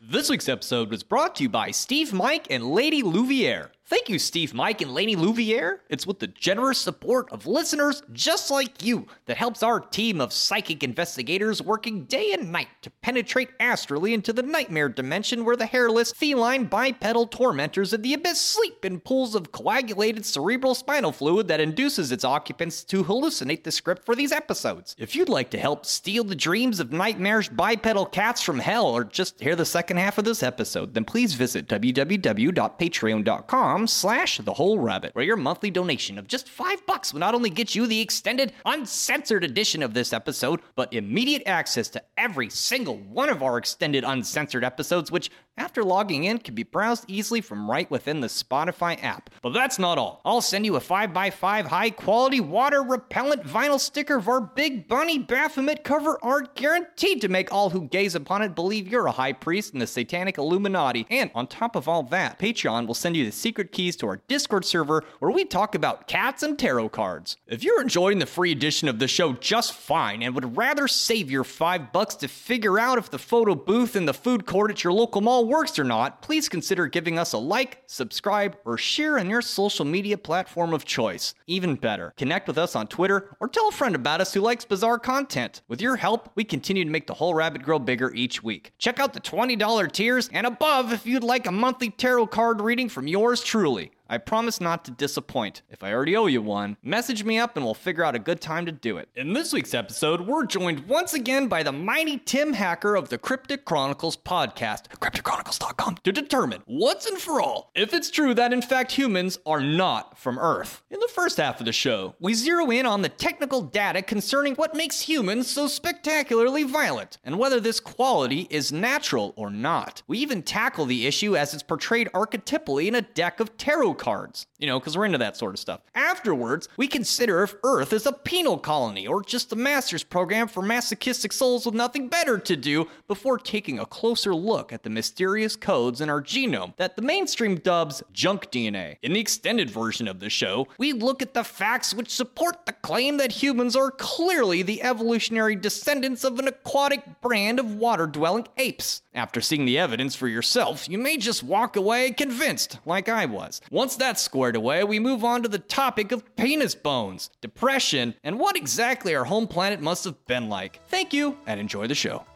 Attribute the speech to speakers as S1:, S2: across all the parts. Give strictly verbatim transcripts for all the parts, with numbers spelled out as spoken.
S1: This week's episode was brought to you by Steve Mike and Lady Louviere. Thank you, Steve Mike and Lady Louviere. It's with the generous support of listeners just like you that helps our team of psychic investigators working day and night to penetrate astrally into the nightmare dimension where the hairless, feline, bipedal tormentors of the abyss sleep in pools of coagulated cerebral spinal fluid that induces its occupants to hallucinate the script for these episodes. If you'd like to help steal the dreams of nightmarish bipedal cats from hell or just hear the second half of this episode, then please visit w w w dot patreon dot com slash the whole rabbit, where your monthly donation of just five bucks will not only get you the extended, uncensored edition of this episode, but immediate access to every single one of our extended, uncensored episodes, which, after logging in, can be browsed easily from right within the Spotify app. But that's not all. I'll send you a five by five high-quality, water-repellent vinyl sticker of our Big Bunny Baphomet cover art, guaranteed to make all who gaze upon it believe you're a high priest in the satanic Illuminati. And on top of all that, Patreon will send you the secret keys to our Discord server where we talk about cats and tarot cards. If you're enjoying the free edition of the show just fine and would rather save your five bucks to figure out if the photo booth in the food court at your local mall works or not, please consider giving us a like, subscribe, or share on your social media platform of choice. Even better, connect with us on Twitter or tell a friend about us who likes bizarre content. With your help, we continue to make the whole rabbit grow bigger each week. Check out the twenty dollars tiers and above if you'd like a monthly tarot card reading from yours truly. I promise not to disappoint. If I already owe you one, message me up and we'll figure out a good time to do it. In this week's episode, we're joined once again by the mighty Tim Hacker of the Cryptic Chronicles podcast, cryptic chronicles dot com, to determine once and for all if it's true that in fact humans are not from Earth. In the first half of the show, we zero in on the technical data concerning what makes humans so spectacularly violent, and whether this quality is natural or not. We even tackle the issue as it's portrayed archetypally in a deck of tarot cards, you know, because we're into that sort of stuff. Afterwards, we consider if Earth is a penal colony or just a master's program for masochistic souls with nothing better to do, before taking a closer look at the mysterious codes in our genome that the mainstream dubs junk D N A. In the extended version of the show, we look at the facts which support the claim that humans are clearly the evolutionary descendants of an aquatic brand of water-dwelling apes. After seeing the evidence for yourself, you may just walk away convinced, like I was. Once that's squared away, we move on to the topic of penis bones, depression, and what exactly our home planet must have been like. Thank you, and enjoy the show.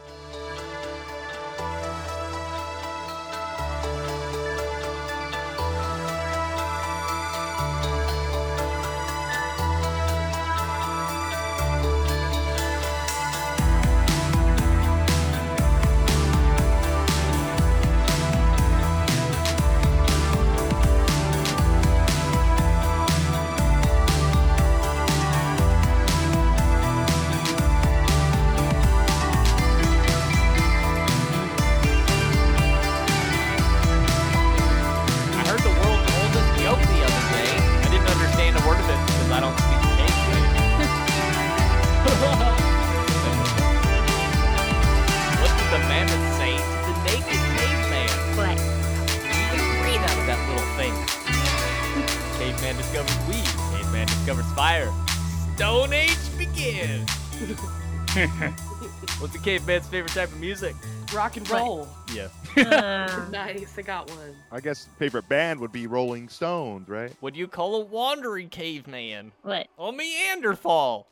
S2: What's the caveman's favorite type of music?
S3: Rock and roll.
S2: Yeah.
S3: Uh, nice, I got one.
S4: I guess favorite band would be Rolling Stones, right?
S2: What do you call a wandering caveman?
S5: What?
S2: A Neanderthal.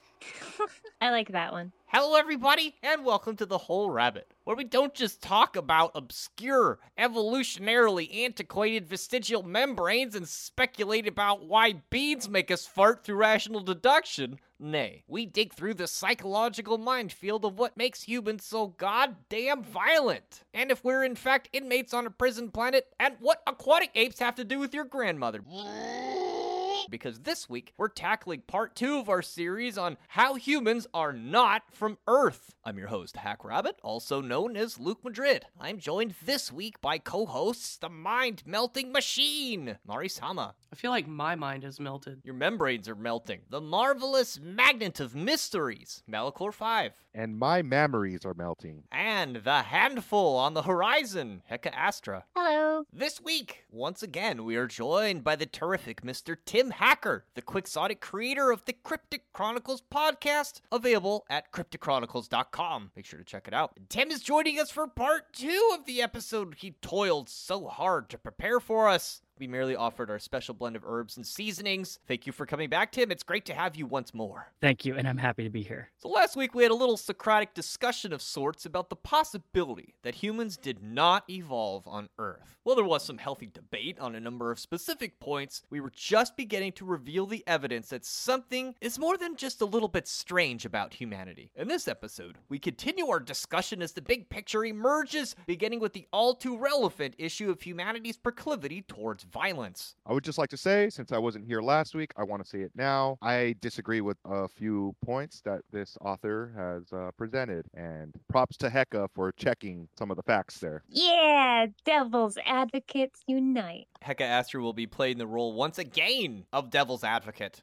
S5: I like that one.
S2: Hello, everybody, and welcome to The Whole Rabbit, where we don't just talk about obscure, evolutionarily antiquated vestigial membranes and speculate about why beans make us fart through rational deduction. Nay, we dig through the psychological minefield of what makes humans so goddamn violent. And if we're in fact inmates on a prison planet, and what aquatic apes have to do with your grandmother. Because this week, we're tackling part two of our series on how humans are not from Earth. I'm your host, Hack Rabbit, also known as Luke Madrid. I'm joined this week by co-hosts, the mind-melting machine, Mari-sama.
S3: I feel like my mind has melted.
S2: Your membranes are melting. The marvelous magnet of mysteries, Malachor five.
S4: And my memories are melting.
S2: And the handful on the horizon, Heka Astra.
S5: Hello.
S2: This week, once again, we are joined by the terrific Mister Tim Tim Hacker, the quixotic creator of the Cryptic Chronicles podcast, available at cryptic chronicles dot com. Make sure to check it out. Tim is joining us for part two of the episode he toiled so hard to prepare for us. We merely offered our special blend of herbs and seasonings. Thank you for coming back, Tim. It's great to have you once more.
S6: Thank you, and I'm happy to be here.
S2: So last week we had a little Socratic discussion of sorts about the possibility that humans did not evolve on Earth. While there was some healthy debate on a number of specific points, we were just beginning to reveal the evidence that something is more than just a little bit strange about humanity. In this episode, we continue our discussion as the big picture emerges, beginning with the all too relevant issue of humanity's proclivity towards violence.
S4: I would just like to say, since I wasn't here last week, I want to say it now. I disagree with a few points that this author has uh, presented, and props to Hecka for checking some of the facts there.
S5: Yeah, devil's advocates unite.
S2: Hecka Astor will be playing the role once again of Devil's Advocate,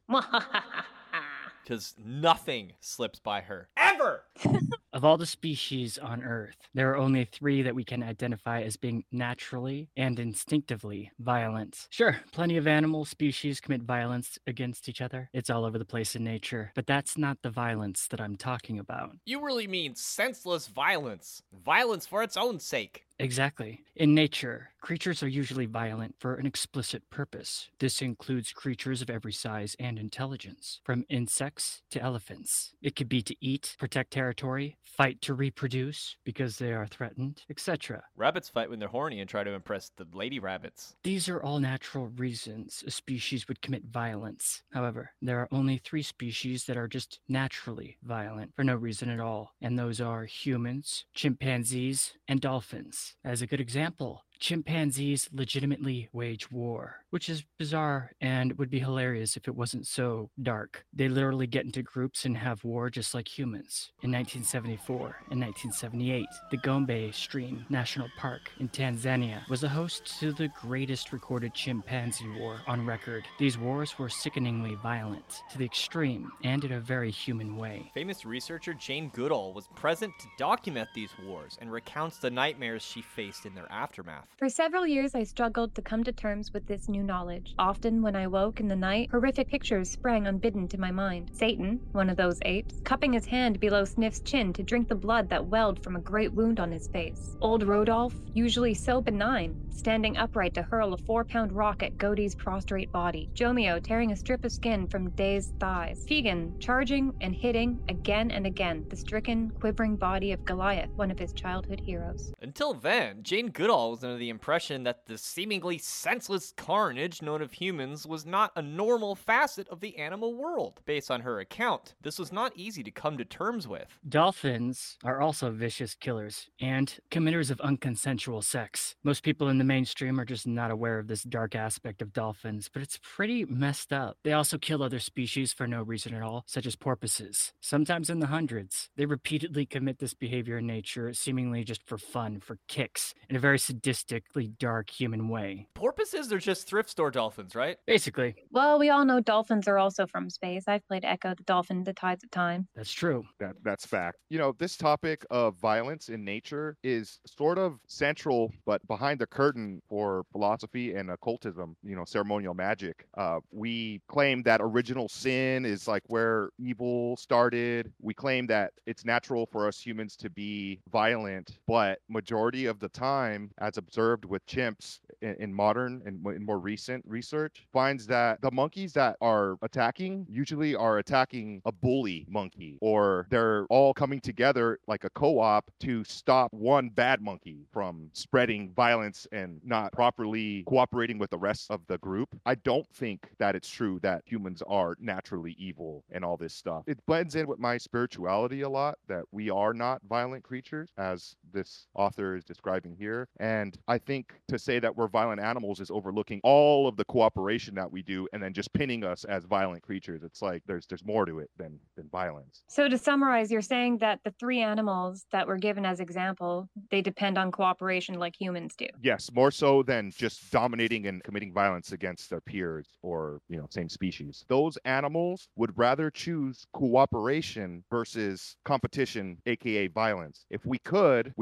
S2: because nothing slips by her. Ever!
S6: Of all the species on Earth, there are only three that we can identify as being naturally and instinctively violent. Sure, plenty of animal species commit violence against each other. It's all over the place in nature. But that's not the violence that I'm talking about.
S2: You really mean senseless violence. Violence for its own sake.
S6: Exactly. In nature, creatures are usually violent for an explicit purpose. This includes creatures of every size and intelligence, from insects to elephants. It could be to eat, protect territory, fight to reproduce because they are threatened, et cetera.
S2: Rabbits fight when they're horny and try to impress the lady rabbits.
S6: These are all natural reasons a species would commit violence. However, there are only three species that are just naturally violent for no reason at all, and those are humans, chimpanzees, and dolphins. As a good example, chimpanzees legitimately wage war, which is bizarre and would be hilarious if it wasn't so dark. They literally get into groups and have war just like humans. In nineteen seventy-four and nineteen seventy-eight, the Gombe Stream National Park in Tanzania was a host to the greatest recorded chimpanzee war on record. These wars were sickeningly violent, to the extreme, and in a very human way.
S2: Famous researcher Jane Goodall was present to document these wars and recounts the nightmares she faced in their aftermath.
S5: For several years, I struggled to come to terms with this new knowledge. Often, when I woke in the night, horrific pictures sprang unbidden to my mind. Satan, one of those apes, cupping his hand below Sniff's chin to drink the blood that welled from a great wound on his face. Old Rodolph, usually so benign, standing upright to hurl a four-pound rock at Godey's prostrate body. Jomeo tearing a strip of skin from Day's thighs. Fegan charging and hitting again and again the stricken, quivering body of Goliath, one of his childhood heroes.
S2: Until then, Jane Goodall was under the impression that the seemingly senseless carnage known of humans was not a normal facet of the animal world. Based on her account, this was not easy to come to terms with.
S6: Dolphins are also vicious killers and committers of unconsensual sex. Most people in the mainstream are just not aware of this dark aspect of dolphins, but it's pretty messed up. They also kill other species for no reason at all, such as porpoises, sometimes in the hundreds. They repeatedly commit this behavior in nature, seemingly just for fun, for kicks, in a very sadistically dark human way.
S2: Porpoises are just thrift store dolphins, right?
S6: Basically.
S5: Well, we all know dolphins are also from space. I've played Echo the Dolphin the Tides of Time.
S6: That's true.
S4: That that's fact. You know, this topic of violence in nature is sort of central, but behind the curtain for philosophy and occultism, you know, ceremonial magic. Uh, we claim that original sin is like where evil started. We claim that it's natural for us humans to be violent, but majority of the time, as observed with chimps in, in modern and in more recent research, finds that the monkeys that are attacking usually are attacking a bully monkey, or they're all coming together like a co-op to stop one bad monkey from spreading violence and not properly cooperating with the rest of the group. I don't think that it's true that humans are naturally evil and all this stuff. It blends in with my spirituality a lot, that we are not violent creatures, as this author is describing here. And I think to say that we're violent animals is overlooking all of the cooperation that we do and then just pinning us as violent creatures. It's like there's there's more to it than than violence.
S5: So to summarize, you're saying that the three animals that were given as example, they depend on cooperation like humans do.
S4: Yes, more so than just dominating and committing violence against their peers or, you know, same species. Those animals would rather choose cooperation versus competition, aka violence. If we could, we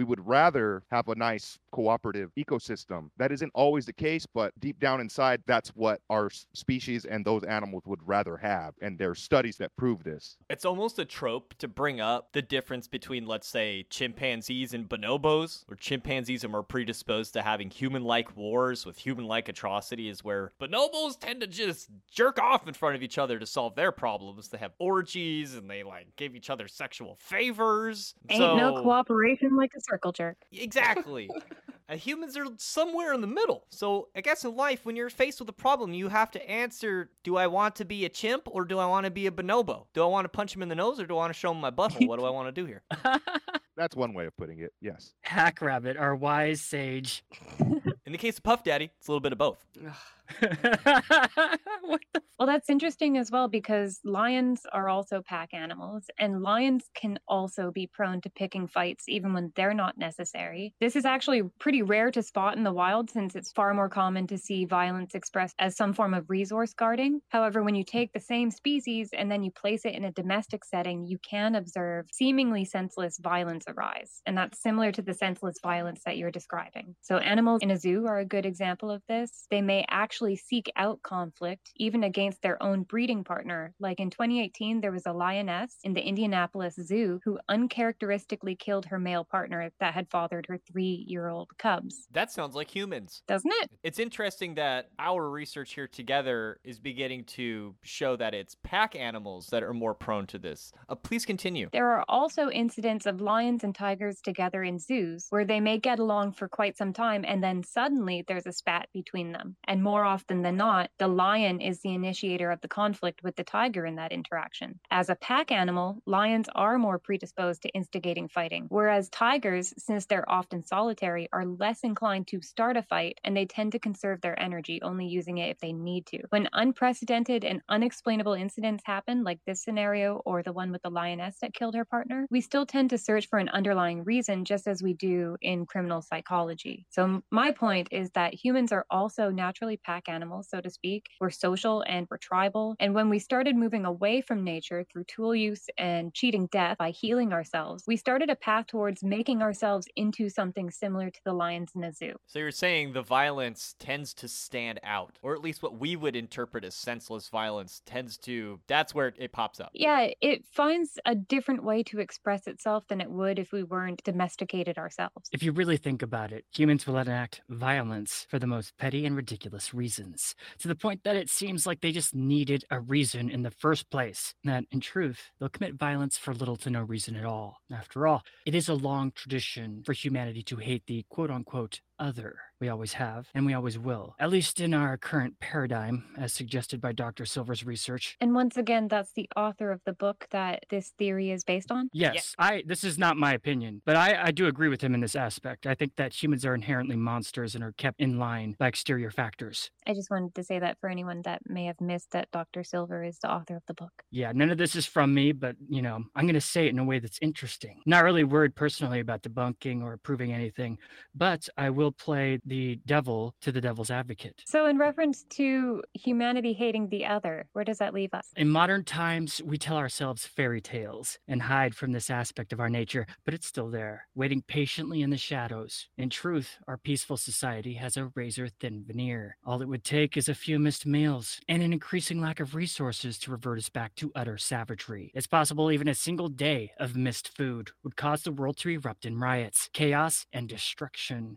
S4: We would rather have a nice cooperative ecosystem. That isn't always the case, but deep down inside, that's what our s- species and those animals would rather have. And there's studies that prove this.
S2: It's almost a trope to bring up the difference between, let's say, chimpanzees and bonobos, where chimpanzees are more predisposed to having human-like wars with human-like atrocities, where bonobos tend to just jerk off in front of each other to solve their problems. They have orgies and they like give each other sexual favors.
S5: Ain't
S2: so...
S5: no cooperation like a circle jerk.
S2: Exactly. And humans are somewhere in the middle. So I guess in life, when you're faced with a problem, you have to answer, do I want to be a chimp or do I want to be a bonobo? Do I want to punch him in the nose or do I want to show him my butthole? What do I want to do here?
S4: That's one way of putting it. Yes.
S6: Hack Rabbit, our wise sage.
S2: In the case of Puff Daddy, it's a little bit of both.
S6: What the?
S5: Well, that's interesting as well because lions are also pack animals, and lions can also be prone to picking fights even when they're not necessary. This is actually pretty rare to spot in the wild since it's far more common to see violence expressed as some form of resource guarding. However, when you take the same species and then you place it in a domestic setting, you can observe seemingly senseless violence arise. And that's similar to the senseless violence that you're describing. So animals in a zoo are a good example of this. They may actually seek out conflict, even against their own breeding partner. Like in twenty eighteen, there was a lioness in the Indianapolis Zoo who uncharacteristically killed her male partner that had fathered her three-year-old cubs.
S2: That sounds like humans.
S5: Doesn't it?
S2: It's interesting that our research here together is beginning to show that it's pack animals that are more prone to this. Uh, please continue.
S5: There are also incidents of lions and tigers together in zoos where they may get along for quite some time and then suddenly there's a spat between them. And more often than not, the lion is the initiator of the conflict with the tiger in that interaction. As a pack animal, lions are more predisposed to instigating fighting, whereas tigers, since they're often solitary, are less inclined to start a fight and they tend to conserve their energy, only using it if they need to. When unprecedented and unexplainable incidents happen, like this scenario or the one with the lioness that killed her partner, we still tend to search for an underlying reason just as we do in criminal psychology. So my point is that humans are also naturally pack animals, so to speak. We're social and we're tribal. And when we started moving away from nature through tool use and cheating death by healing ourselves, we started a path towards making ourselves into something similar to the lions in a zoo.
S2: So you're saying the violence tends to stand out, or at least what we would interpret as senseless violence tends to, that's where it pops up.
S5: Yeah, it finds a different way to express itself than it would if we weren't domesticated ourselves.
S6: If you really think about it, humans will enact violence for the most petty and ridiculous reasons, to the point that it seems like they just needed a reason in the first place. That, in truth, they'll commit violence for little to no reason at all. After all, it is a long tradition for humanity to hate the quote-unquote other. We always have, and we always will, at least in our current paradigm, as suggested by Doctor Silver's research.
S5: And once again, that's the author of the book that this theory is based on?
S6: Yes, I. This is not my opinion, but I, I do agree with him in this aspect. I think that humans are inherently monsters and are kept in line by exterior factors.
S5: I just wanted to say that for anyone that may have missed that Doctor Silver is the author of the book.
S6: Yeah, none of this is from me, but, you know, I'm going to say it in a way that's interesting. Not really worried personally about debunking or proving anything, but I will play the devil to the devil's advocate.
S5: So in reference to humanity hating the other, where does that leave us?
S6: In modern times, we tell ourselves fairy tales and hide from this aspect of our nature, but it's still there, waiting patiently in the shadows. In truth, our peaceful society has a razor-thin veneer. All it would take is a few missed meals and an increasing lack of resources to revert us back to utter savagery. It's possible even a single day of missed food would cause the world to erupt in riots, chaos, and destruction.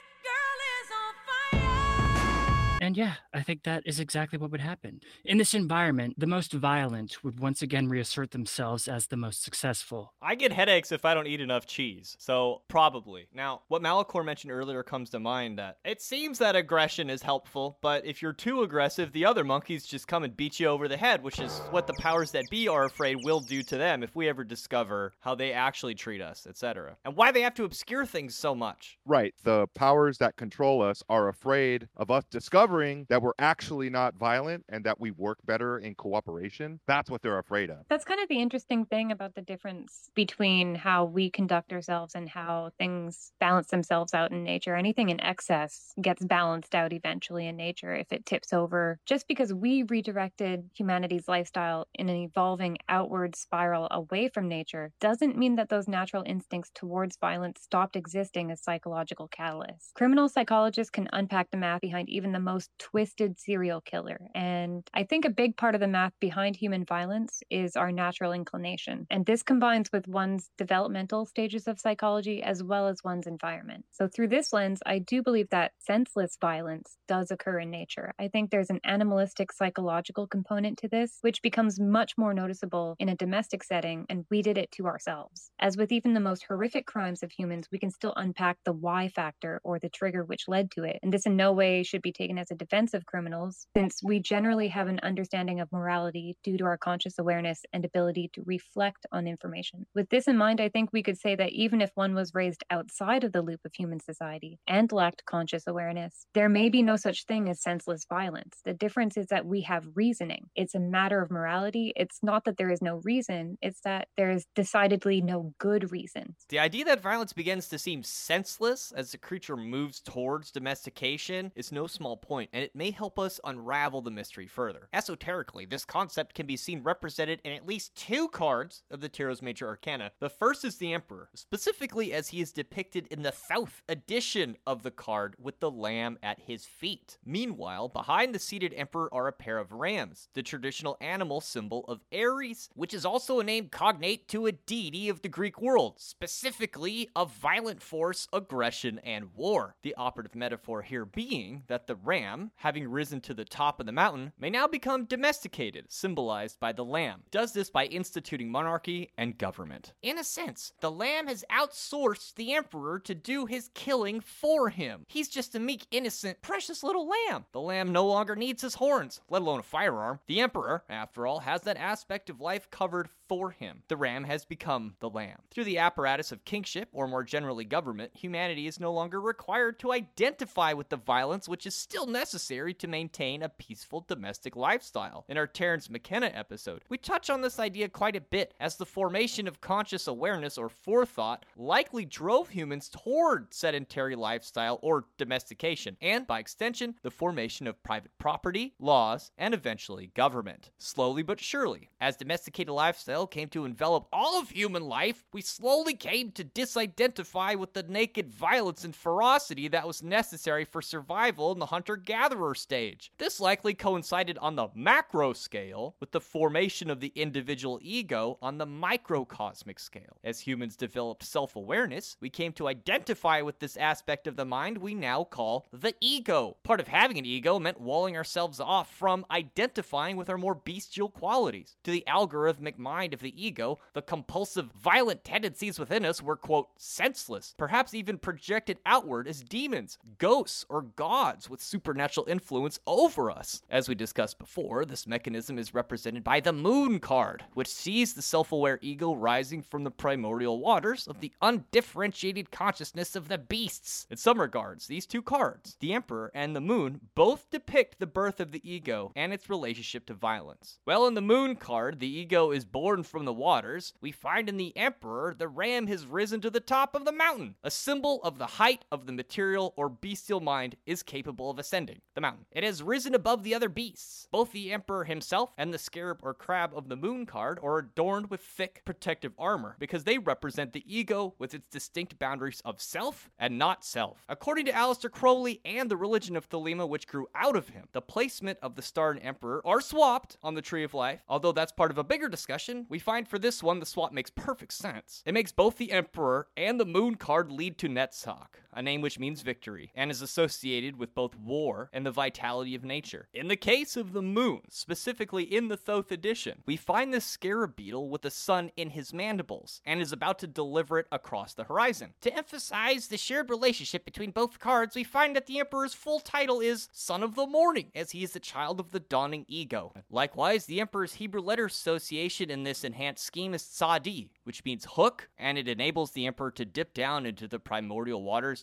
S6: And yeah, I think that is exactly what would happen. In this environment, the most violent would once again reassert themselves as the most successful.
S2: I get headaches if I don't eat enough cheese, so probably. Now, what Malachor mentioned earlier comes to mind that it seems that aggression is helpful, but if you're too aggressive, the other monkeys just come and beat you over the head, which is what the powers that be are afraid will do to them if we ever discover how they actually treat us, et cetera. And why they have to obscure things so much.
S4: Right. The powers that control us are afraid of us discovering discovering that we're actually not violent and that we work better in cooperation, that's what they're afraid of.
S5: That's kind of the interesting thing about the difference between how we conduct ourselves and how things balance themselves out in nature. Anything in excess gets balanced out eventually in nature if it tips over. Just because we redirected humanity's lifestyle in an evolving outward spiral away from nature doesn't mean that those natural instincts towards violence stopped existing as psychological catalysts. Criminal psychologists can unpack the math behind even the most twisted serial killer. And I think a big part of the math behind human violence is our natural inclination. And this combines with one's developmental stages of psychology as well as one's environment. So through this lens, I do believe that senseless violence does occur in nature. I think there's an animalistic psychological component to this, which becomes much more noticeable in a domestic setting, and we did it to ourselves. As with even the most horrific crimes of humans, we can still unpack the why factor or the trigger which led to it. And this in no way should be taken as a defense of criminals, since we generally have an understanding of morality due to our conscious awareness and ability to reflect on information. With this in mind, I think we could say that even if one was raised outside of the loop of human society and lacked conscious awareness, there may be no such thing as senseless violence. The difference is that we have reasoning. It's a matter of morality. It's not that there is no reason, it's that there is decidedly no good reason.
S2: The idea that violence begins to seem senseless as the creature moves towards domestication is no small point, and it may help us unravel the mystery further. Esoterically, this concept can be seen represented in at least two cards of the Tarot's Major Arcana. The first is the Emperor, specifically as he is depicted in the Thoth edition of the card with the lamb at his feet. Meanwhile, behind the seated Emperor are a pair of rams, the traditional animal symbol of Ares, which is also a name cognate to a deity of the Greek world, specifically of violent force, aggression, and war. The operative metaphor here being that the ram, having risen to the top of the mountain, may now become domesticated, symbolized by the lamb. It does this by instituting monarchy and government. In a sense, the lamb has outsourced the emperor to do his killing for him. He's just a meek, innocent, precious little lamb. The lamb no longer needs his horns, let alone a firearm. The emperor, after all, has that aspect of life covered for him. The ram has become the lamb. Through the apparatus of kingship, or more generally government, humanity is no longer required to identify with the violence which is still necessary to maintain a peaceful domestic lifestyle. In our Terence McKenna episode, we touch on this idea quite a bit, as the formation of conscious awareness or forethought likely drove humans toward sedentary lifestyle or domestication, and by extension, the formation of private property, laws, and eventually government. Slowly but surely, as domesticated lifestyle came to envelop all of human life, we slowly came to disidentify with the naked violence and ferocity that was necessary for survival in the hunter-gatherer stage. This likely coincided on the macro scale with the formation of the individual ego on the microcosmic scale. As humans developed self-awareness, we came to identify with this aspect of the mind we now call the ego. Part of having an ego meant walling ourselves off from identifying with our more bestial qualities. To the algorithmic mind of the ego, the compulsive, violent tendencies within us were, quote, senseless, perhaps even projected outward as demons, ghosts, or gods with supernatural influence over us. As we discussed before, this mechanism is represented by the Moon card, which sees the self-aware ego rising from the primordial waters of the undifferentiated consciousness of the beasts. In some regards, these two cards, the Emperor and the Moon, both depict the birth of the ego and its relationship to violence. Well, in the Moon card, the ego is born from the waters. We find in the Emperor, the ram has risen to the top of the mountain, a symbol of the height of the material or bestial mind is capable of ascending the mountain. It has risen above the other beasts. Both the Emperor himself and the scarab or crab of the Moon card are adorned with thick protective armor because they represent the ego with its distinct boundaries of self and not self. According to Aleister Crowley and the religion of Thelema, which grew out of him, the placement of the star and Emperor are swapped on the Tree of Life. Although that's part of a bigger discussion, we find for this one the swap makes perfect sense. It makes both the Emperor and the Moon card lead to Netzach, a name which means victory, and is associated with both war and the vitality of nature. In the case of the Moon, specifically in the Thoth edition, we find this scarab beetle with the sun in his mandibles, and is about to deliver it across the horizon. To emphasize the shared relationship between both cards, we find that the Emperor's full title is Son of the Morning, as he is the child of the dawning ego. Likewise, the Emperor's Hebrew letter association in this enhanced scheme is Tzadi, which means hook, and it enables the Emperor to dip down into the primordial waters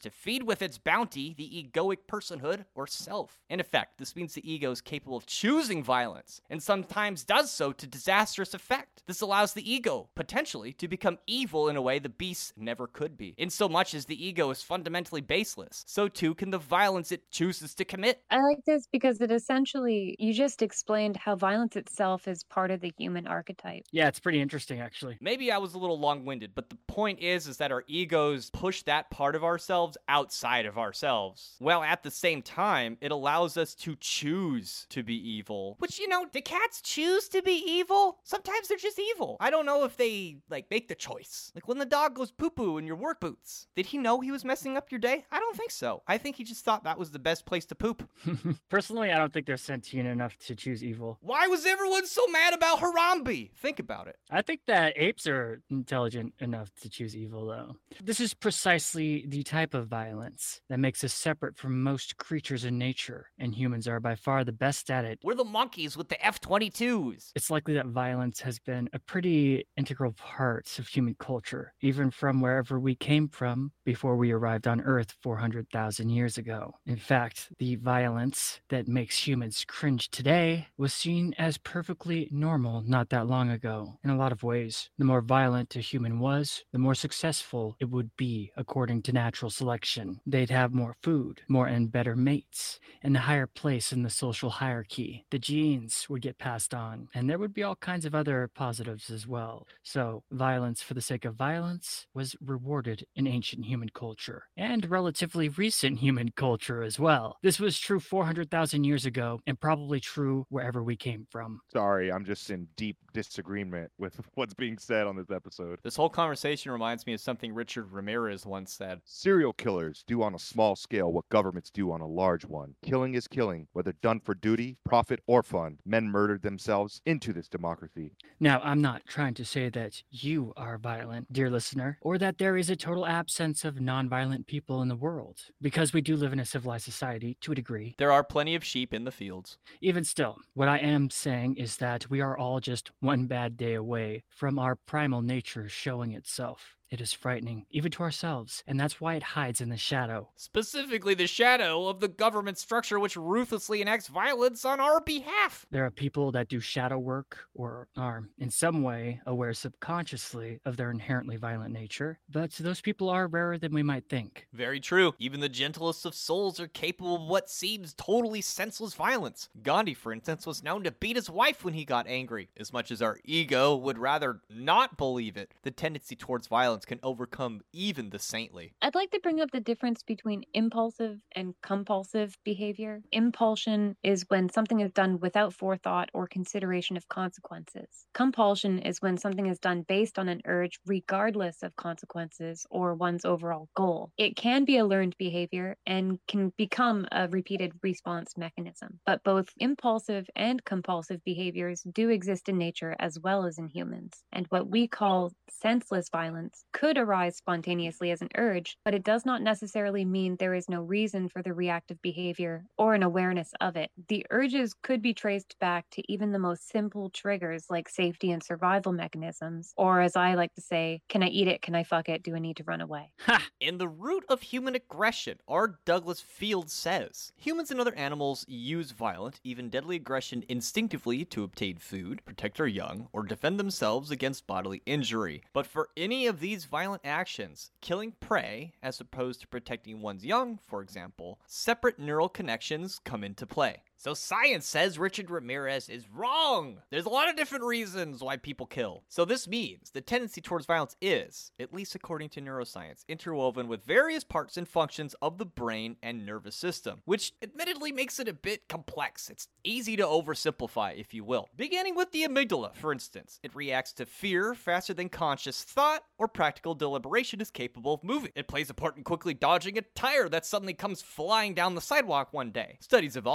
S2: to feed with its bounty the egoic personhood or self. In effect, this means the ego is capable of choosing violence, and sometimes does so to disastrous effect. This allows the ego, potentially, to become evil in a way the beast never could be. In so much as the ego is fundamentally baseless, so too can the violence it chooses to commit.
S5: I like this because it essentially, you just explained how violence itself is part of the human archetype.
S6: Yeah, it's pretty interesting, actually.
S2: Maybe I was a little long-winded, but the point is, is that our egos push that part of ourselves outside of ourselves. Well, at the same time, it allows us to choose to be evil. Which, you know, do cats choose to be evil? Sometimes they're just evil. I don't know if they, like, make the choice. Like when the dog goes poo-poo in your work boots. Did he know he was messing up your day? I don't think so. I think he just thought that was the best place to poop.
S6: Personally, I don't think they're sentient enough to choose evil.
S2: Why was everyone so mad about Harambe? Think about it.
S6: I think that apes are intelligent enough to choose evil, though. This is precisely the type of violence that makes us separate from most creatures in nature, and humans are by far the best at it.
S2: We're the monkeys with the F twenty-twos.
S6: It's likely that violence has been a pretty integral part of human culture, even from wherever we came from before we arrived on Earth four hundred thousand years ago. In fact, the violence that makes humans cringe today was seen as perfectly normal not that long ago. In a lot of ways, the more violent a human was, the more successful it would be according to natural selection. They'd have more food, more and better mates, and a higher place in the social hierarchy. The genes would get passed on, and there would be all kinds of other positives as well. So, violence for the sake of violence was rewarded in ancient human culture, and relatively recent human culture as well. This was true four hundred thousand years ago, and probably true wherever we came from.
S4: Sorry, I'm just in deep disagreement with what's being said on this episode.
S2: This whole conversation reminds me of something Richard Ramirez once said.
S4: Serial killers do on a small scale what governments do on a large one. Killing is killing, whether done for duty, profit, or fun. Men murdered themselves into this democracy.
S6: Now, I'm not trying to say that you are violent, dear listener, or that there is a total absence of non-violent people in the world, because we do live in a civilized society to a degree.
S2: There are plenty of sheep in the fields.
S6: Even still, what I am saying is that we are all just one bad day away from our primal nature showing itself. It is frightening, even to ourselves, and that's why it hides in the shadow.
S2: Specifically the shadow of the government structure which ruthlessly enacts violence on our behalf.
S6: There are people that do shadow work or are, in some way, aware subconsciously of their inherently violent nature, but those people are rarer than we might think.
S2: Very true. Even the gentlest of souls are capable of what seems totally senseless violence. Gandhi, for instance, was known to beat his wife when he got angry. As much as our ego would rather not believe it, the tendency towards violence can overcome even the saintly.
S5: I'd like to bring up the difference between impulsive and compulsive behavior. Impulsion is when something is done without forethought or consideration of consequences. Compulsion is when something is done based on an urge regardless of consequences or one's overall goal. It can be a learned behavior and can become a repeated response mechanism. But both impulsive and compulsive behaviors do exist in nature as well as in humans. And what we call senseless violence could arise spontaneously as an urge, but it does not necessarily mean there is no reason for the reactive behavior or an awareness of it. The urges could be traced back to even the most simple triggers like safety and survival mechanisms, or as I like to say, can I eat it, can I fuck it, do I need to run away?
S6: Ha!
S2: In The Root of Human Aggression, R. Douglas Field says, humans and other animals use violent, even deadly aggression instinctively to obtain food, protect their young, or defend themselves against bodily injury. But for any of these violent actions, killing prey, as opposed to protecting one's young, for example, separate neural connections come into play. So science says Richard Ramirez is wrong. There's a lot of different reasons why people kill. So this means the tendency towards violence is, at least according to neuroscience, interwoven with various parts and functions of the brain and nervous system, which admittedly makes it a bit complex. It's easy to oversimplify, if you will. Beginning with the amygdala, for instance. It reacts to fear faster than conscious thought or practical deliberation is capable of moving. It plays a part in quickly dodging a tire that suddenly comes flying down the sidewalk one day. Studies have also shown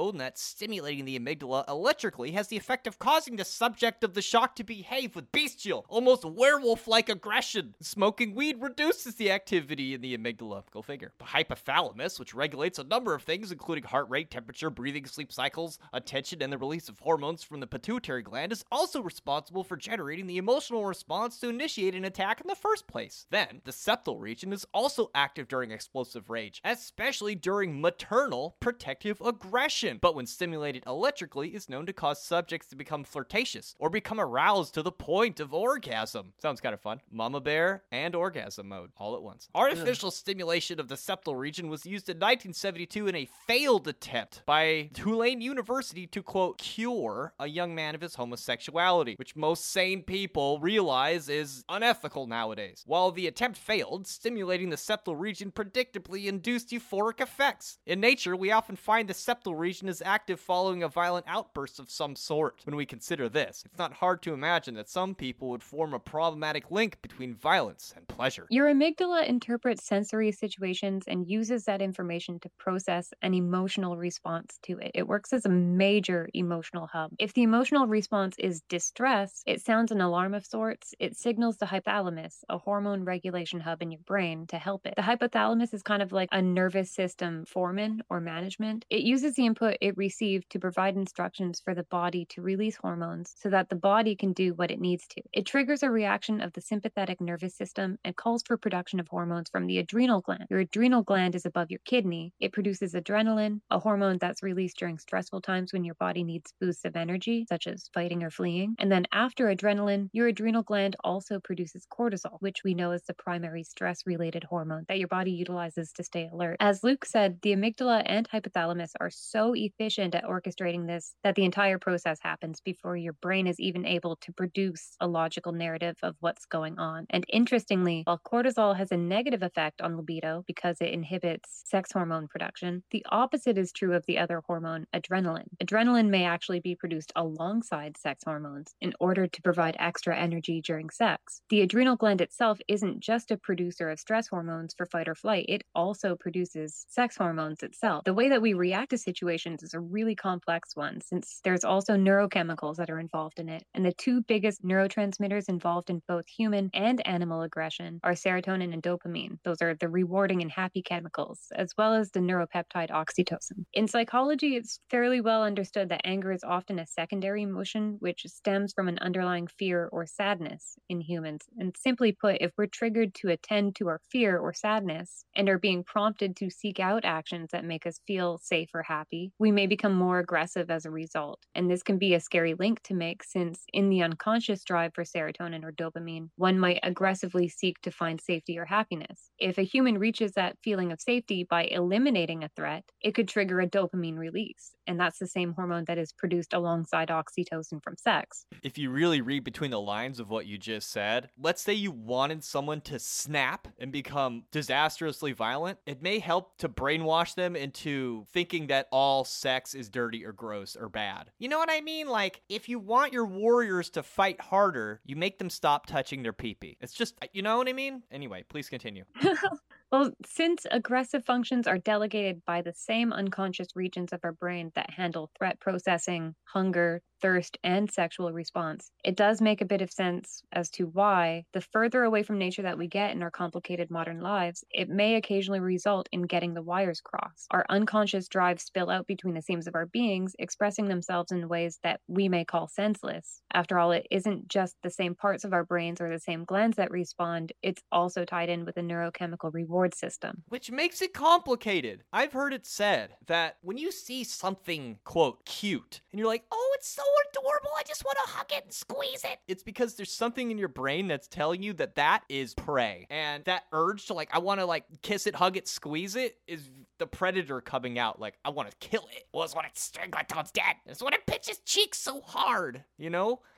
S2: shown that stimulating the amygdala electrically has the effect of causing the subject of the shock to behave with bestial, almost werewolf-like aggression. Smoking weed reduces the activity in the amygdala. Go figure. The hypothalamus, which regulates a number of things, including heart rate, temperature, breathing, sleep cycles, attention, and the release of hormones from the pituitary gland, is also responsible for generating the emotional response to initiate an attack in the first place. Then, the septal region is also active during explosive rage, especially during maternal protective aggression, but when stimulated electrically is known to cause subjects to become flirtatious or become aroused to the point of orgasm. Sounds kind of fun. Mama bear and orgasm mode all at once. Artificial stimulation of the septal region was used in nineteen seventy-two in a failed attempt by Tulane University to, quote, cure a young man of his homosexuality, which most sane people realize is unethical nowadays. While the attempt failed, stimulating the septal region predictably induced euphoric effects. In nature, we often find the septal region is active following a violent outburst of some sort. When we consider this, it's not hard to imagine that some people would form a problematic link between violence and pleasure.
S5: Your amygdala interprets sensory situations and uses that information to process an emotional response to it. It works as a major emotional hub. If the emotional response is distress, it sounds an alarm of sorts. It signals the hypothalamus, a hormone regulation hub in your brain, to help it. The hypothalamus is kind of like a nervous system foreman or management. It uses the input it received to provide instructions for the body to release hormones so that the body can do what it needs to. It triggers a reaction of the sympathetic nervous system and calls for production of hormones from the adrenal gland. Your adrenal gland is above your kidney. It produces adrenaline, a hormone that's released during stressful times when your body needs boosts of energy, such as fighting or fleeing. And then after adrenaline, your adrenal gland also produces cortisol, which we know is the primary stress-related hormone that your body utilizes to stay alert. As Luke said, the amygdala and hypothalamus are so efficient at orchestrating this that the entire process happens before your brain is even able to produce a logical narrative of what's going on. And interestingly, while cortisol has a negative effect on libido because it inhibits sex hormone production, the opposite is true of the other hormone, adrenaline. Adrenaline may actually be produced alongside sex hormones in order to provide extra energy during sex. The adrenal gland itself isn't just a producer of stress hormones for fight or flight, it also produces sex hormones itself. The way that we react to situations is a really complex one, since there's also neurochemicals that are involved in it. And the two biggest neurotransmitters involved in both human and animal aggression are serotonin and dopamine. Those are the rewarding and happy chemicals, as well as the neuropeptide oxytocin. In psychology, it's fairly well understood that anger is often a secondary emotion, which stems from an underlying fear or sadness in humans. And simply put, if we're triggered to attend to our fear or sadness and are being prompted to seek out actions that make us feel safe or happy, we may become more aggressive as a result. And this can be a scary link to make, since in the unconscious drive for serotonin or dopamine, one might aggressively seek to find safety or happiness. If a human reaches that feeling of safety by eliminating a threat, it could trigger a dopamine release. And that's the same hormone that is produced alongside oxytocin from sex.
S2: If you really read between the lines of what you just said, let's say you wanted someone to snap and become disastrously violent, it may help to brainwash them into thinking that all sex is dirty or gross or bad. You know what I mean? Like, if you want your warriors to fight harder, you make them stop touching their pee-pee. It's just, you know what I mean? Anyway, please continue.
S5: Well, since aggressive functions are delegated by the same unconscious regions of our brain that handle threat processing, hunger, thirst, and sexual response, it does make a bit of sense as to why, the further away from nature that we get in our complicated modern lives, it may occasionally result in getting the wires crossed. Our unconscious drives spill out between the seams of our beings, expressing themselves in ways that we may call senseless. After all, it isn't just the same parts of our brains or the same glands that respond, it's also tied in with a neurochemical reward system.
S2: Which makes it complicated. I've heard it said that when you see something, quote, cute, and you're like, oh, it's so adorable, I just want to hug it and squeeze it. It's because there's something in your brain that's telling you that that is prey. And that urge to like, I want to like kiss it, hug it, squeeze it is the predator coming out. Like, I want to kill it. I just want to strangle it till it's dead. I just want to pinch his cheeks so hard, you know?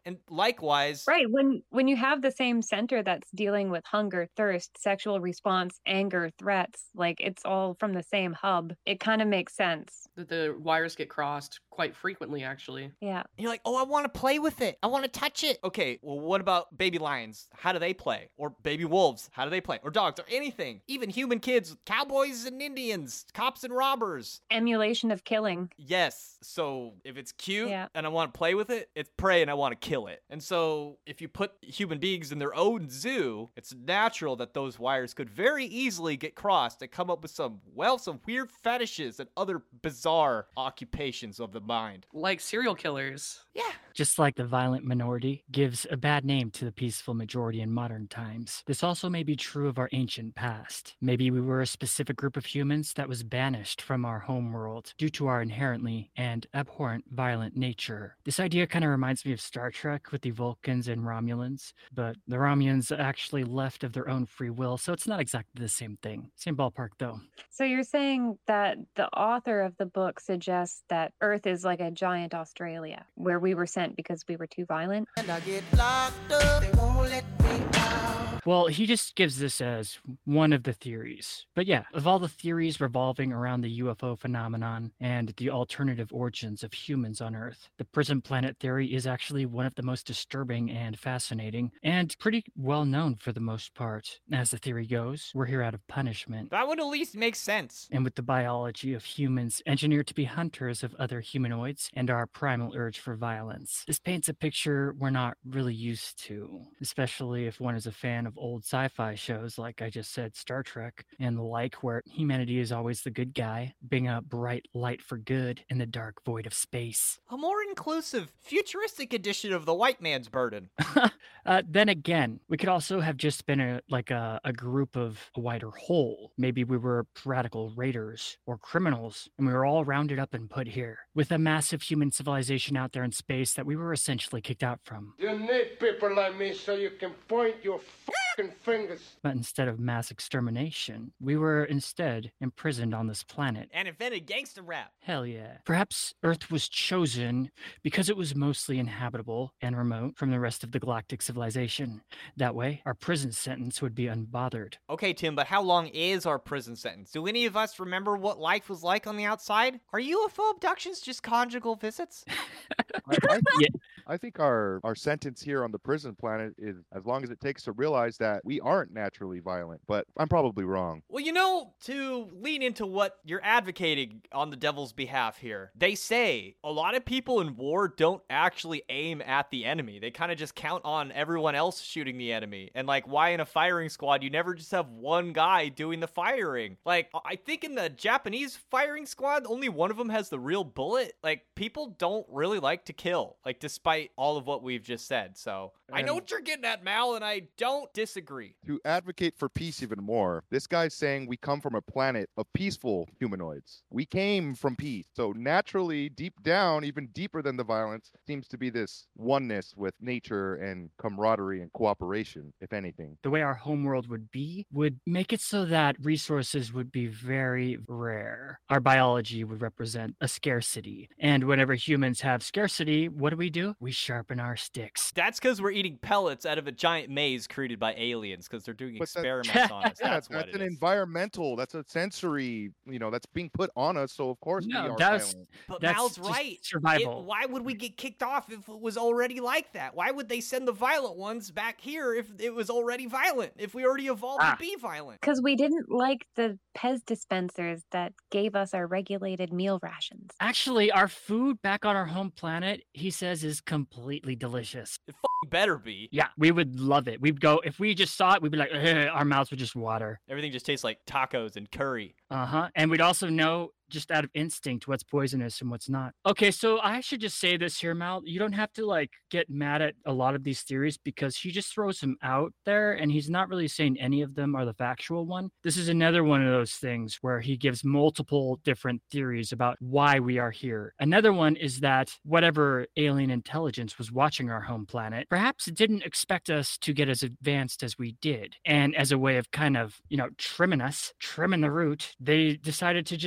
S2: And likewise,
S5: Right. When when you have the same center that's dealing with hunger, thirst, sexual response, anger, threats, like it's all from the same hub, it kind of makes sense.
S3: That the wires get crossed quite frequently, actually.
S5: Yeah.
S2: you're like, oh, I want to play with it. I want to touch it. Okay, well, what about baby lions? How do they play? Or baby wolves? How do they play? Or dogs? Or anything. Even human kids, cowboys and Indians, cops and robbers.
S5: Emulation of killing.
S2: Yes. So if it's cute
S5: Yeah.
S2: and I want to play with it, it's prey and I want to kill it. And so if you put human beings in their own zoo, it's natural that those wires could very easily get crossed and come up with some, well, some weird fetishes and other bizarre occupations of the mind.
S3: Like serial killers.
S2: Yeah.
S6: Just like the violent minority gives a bad name to the peaceful majority in modern times, this also may be true of our ancient past. Maybe we were a specific group of humans that was banished from our home world due to our inherently and abhorrent violent nature. This idea kind of reminds me of Star Trek with the Vulcans and Romulans, but the Romulans actually left of their own free will, so it's not exactly the same thing. Same ballpark, though.
S5: So you're saying that the author of the book suggests that Earth is like a giant Australia, where we were sent because we were too violent?
S7: And I get locked up, they won't let me out.
S6: Well, he just gives this as one of the theories. But yeah, of all the theories revolving around the U F O phenomenon and the alternative origins of humans on Earth, the prison planet theory is actually one of the most disturbing and fascinating, and pretty well known for the most part. As the theory goes, we're here out of punishment.
S2: That would at least make sense.
S6: And with the biology of humans engineered to be hunters of other humanoids and our primal urge for violence, this paints a picture we're not really used to, especially if one is a fan of old sci-fi shows like I just said, Star Trek and the like, where humanity is always the good guy, being a bright light for good in the dark void of space.
S2: A more inclusive, futuristic edition of the white man's burden.
S6: uh, then again, we could also have just been a like a, a group of a wider whole. Maybe we were radical raiders or criminals, and we were all rounded up and put here with a massive human civilization out there in space that we were essentially kicked out from.
S8: You need people like me so you can point your fucking fingers.
S6: But instead of mass extermination, we were instead imprisoned on this planet.
S2: And invented gangster rap.
S6: Hell yeah. Perhaps Earth was chosen because it was mostly inhabitable and remote from the rest of the galactic civilization. That way, our prison sentence would be unbothered.
S2: Okay, Tim, but how long is our prison sentence? Do any of us remember what life was like on the outside? Are U F O abductions just conjugal visits?
S4: I, I,
S6: Yeah.
S4: I think our, our sentence here on the prison planet is as long as it takes to realize that we aren't naturally violent, but I'm probably wrong.
S2: Well, you know, to lean into what you're advocating on the devil's behalf here, they say a lot of people in war don't actually aim at the enemy. They kind of just count on everyone else shooting the enemy. And like, why in a firing squad, you never just have one guy doing the firing? Like, I think in the Japanese firing squad, only one of them has the real bullet. Like, people don't really like to kill, like, despite all of what we've just said. So I know
S4: And-
S2: what you're getting at, Mal, and I don't disagree.
S4: To advocate for peace even more, this guy's saying we come from a planet of peaceful humanoids. We came from peace. So naturally, deep down, even deeper than the violence, seems to be this oneness with nature and camaraderie and cooperation, if anything.
S6: The way our homeworld would be would make it so that resources would be very rare. Our biology would represent a scarcity. And whenever humans have scarcity, what do we do? We sharpen our sticks.
S2: That's because we're eating pellets out of a giant maze created by aliens because they're doing
S4: But that-
S2: experiments on us.
S4: Yeah,
S2: That's
S4: that's,
S2: what it
S4: an
S2: is.
S4: environmental, that's a sensory, you know, that's being put on us. So of course
S6: No,
S4: we are
S6: that's-
S4: violent.
S2: But
S6: That's
S2: Mal's
S6: just
S2: right.
S6: survival.
S2: It- why would we get kicked off if it was already like that? Why would they send the violent ones back here if it was already violent? If we already evolved
S6: Ah.
S2: to be violent?
S5: Because we didn't like the Pez dispensers that gave us our regulated meal rations.
S6: Actually, our food back on our home planet, he says, is completely delicious.
S2: It f***ing better be.
S6: Yeah, we would love it. We'd go, if we just saw it, we'd be like, "Ugh," our mouths would just water.
S2: Everything just tastes like tacos and curry.
S6: Uh huh. And we'd also know just out of instinct what's poisonous and what's not. Okay, so I should just say this here, Mal. You don't have to like get mad at a lot of these theories because he just throws them out there and he's not really saying any of them are the factual one. This is another one of those things where he gives multiple different theories about why we are here. Another one is that whatever alien intelligence was watching our home planet perhaps didn't expect us to get as advanced as we did. And as a way of kind of, you know, trimming us, trimming the root, they decided to just take